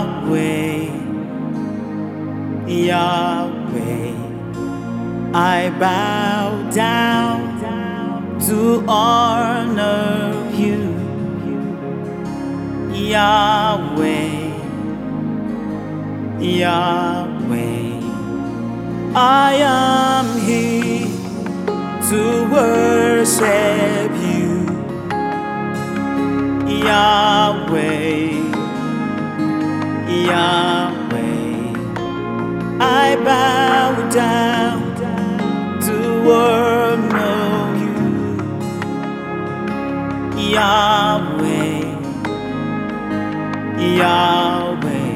Yahweh, Yahweh, I bow down to honor you. Yahweh, Yahweh, I am here to worship you. Yahweh, Yahweh, I bow down to honor you. Yahweh, Yahweh,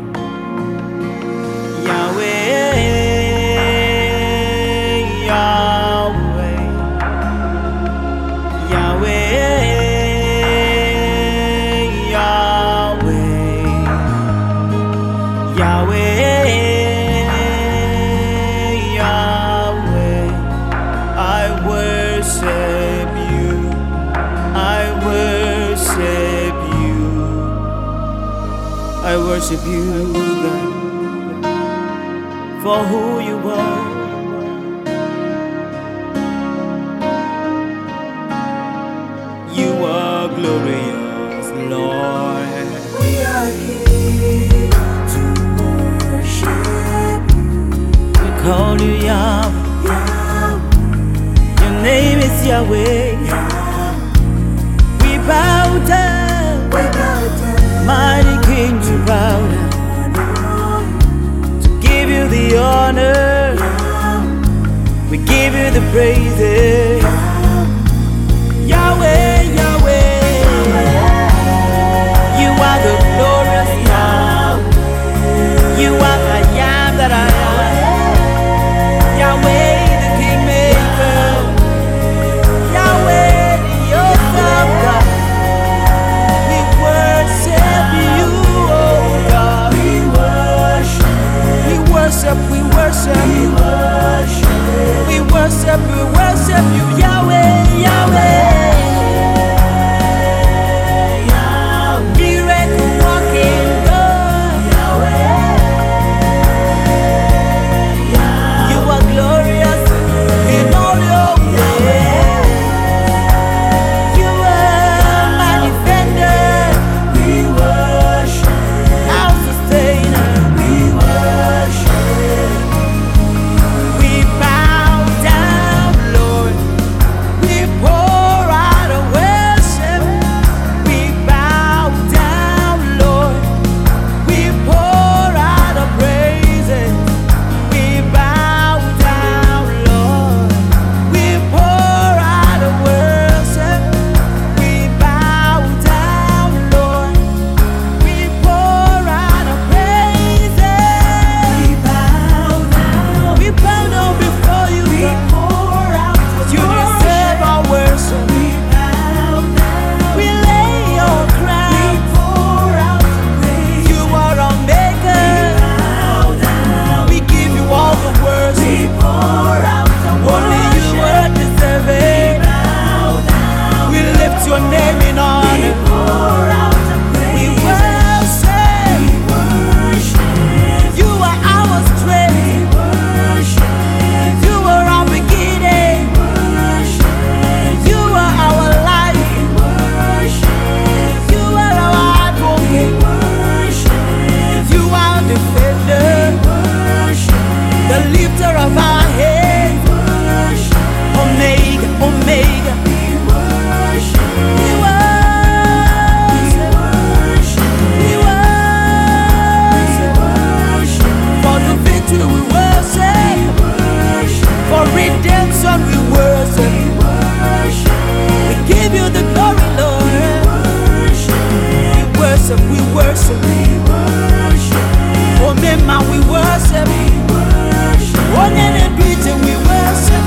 Yahweh, Yahweh, Yahweh, Yahweh, Yahweh, I worship you, I worship you, I worship you, God, for who you are. You are glorious, Lord. We are here to worship We call you Yahweh. Yahweh. Your name is Yahweh. We bow down, We bow down mighty King, we bow down to give you the honor. We give you the praises. Yahweh, Yahweh, you are the glorious Yahweh. You are the Yam that I am. Yahweh, the Kingmaker. Yahweh, the awesome God. We worship you, oh God. We worship you. We worship you, Yahweh, Yahweh. Miracle walking God. You are glorious in all your ways. You are my defender, our sustainer. We bow down, Lord. We pour out a worship. We bow down, Lord. We pour out a praises. We bow down, Lord. We pour out a worship. We bow down, Lord. We pour out a praises. We bow down before you, God. You deserve our worship. We lay your crown. You are our maker. We give you all the worship. Only you are deserving. We lift your name in honor. We worship. You are our strength. You are our beginning. You are our life. You are our advocate. You are the defender, the lifter of our head. Omega, Omega. We worship. We worship. For the victory we worship. For redemption we worship. We give you the glory, Lord. We worship. Oh, Mema, we worship. Oh, Nene Bridget, we worship.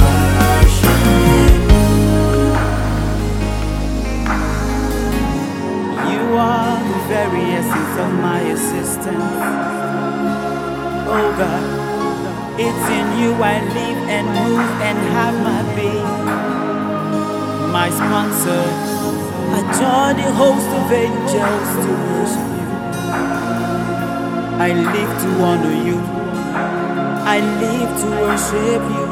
You are the very essence of my existence. Oh God, it's in you I live and move and have my being. My sponsor, I join the host of angels to worship you. I live to honor you. I live to worship you.